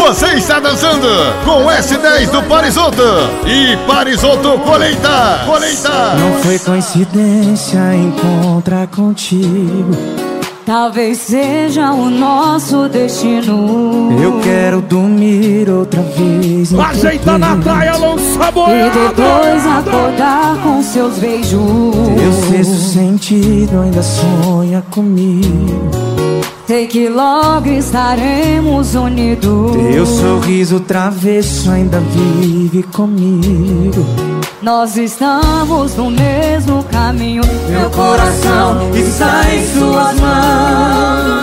Você está dançando com S10 do Parisotto e Parisotto Colheita. Não foi coincidência encontrar contigo, talvez seja o nosso destino. Eu quero dormir outra vez. Ajeita na praia, lança boiada. E depois acordar com seus beijos. Teu sexto sentido ainda sonha comigo. Sei que logo estaremos unidos. Teu sorriso travesso ainda vive comigo. Nós estamos no mesmo caminho. Meu coração está em suas mãos.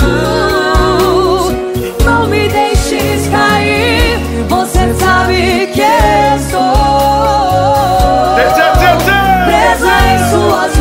Não me deixes cair, você sabe que eu sou presa em suas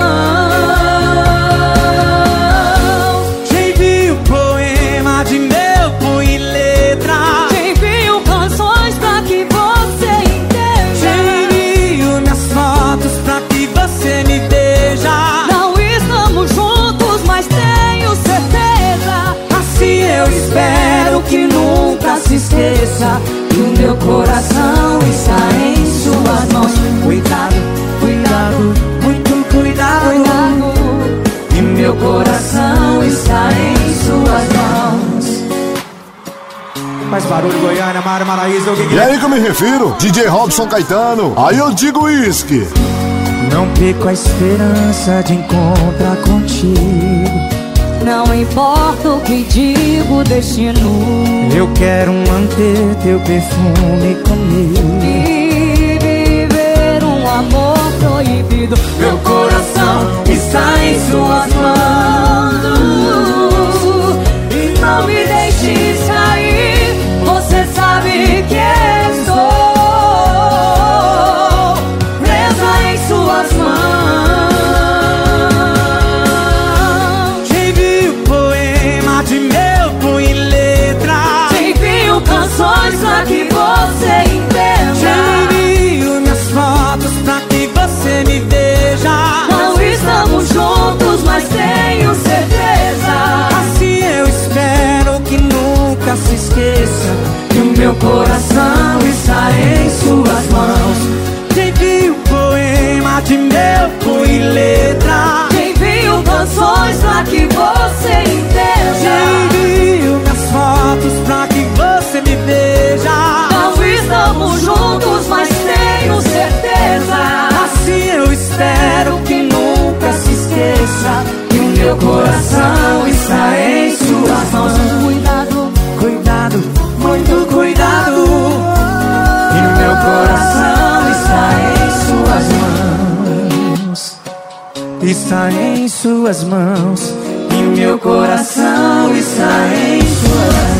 mãos. Te envio poema de meu punho e letra. Te envio canções pra que você entenda. Te envio minhas fotos pra que você me veja. Não estamos juntos, mas tenho certeza. Assim eu espero que nunca se esqueça que o meu coração está em suas mãos. Cuidado, cuidado, muito cuidado, Cuidado, e meu coração está em suas mãos. Faz barulho, Goiânia, Mário Maraíza, o que E aí que eu me refiro? DJ Robson Caetano. Aí eu digo uísque. Não perco a esperança de encontrar contigo. não importa o que diga o destino. Eu quero manter teu perfume comigo E viver um amor proibido. Meu coração está em suas mãos. E não me deixes cair, você sabe que estou presa em suas mãos. Te envio poema de meu punho e letra. Te envio canções pra que você entenda. Te envio minhas fotos pra que você me veja. Não estamos juntos, mas tenho certeza. Assim eu espero que nunca se esqueça que o meu coração está em suas mãos. Te envio poema de meu punho e letra. Te envio canções pra que você Te entenda. envio minhas fotos pra que você me veja. Não estamos juntos, mas tenho certeza. Assim eu espero que nunca se esqueça que o meu coração está em suas mãos. Cuidado, Cuidado, muito cuidado. E meu coração está em suas mãos. Está em suas mãos. E meu coração está em suas mãos.